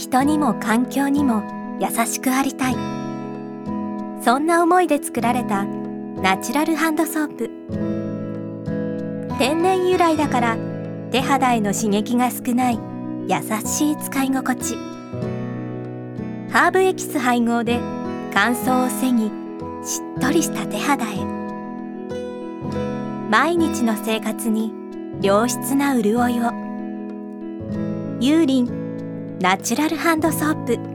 人にも環境にも優しくありたい。そんな思いで作られたナチュラルハンドソープ。天然由来だから手肌への刺激が少ない優しい使い心地。ハーブエキス配合で乾燥を防ぎ、しっとりした手肌へ。毎日の生活に良質な潤いを。ユーリンナチュラルハンドソープ。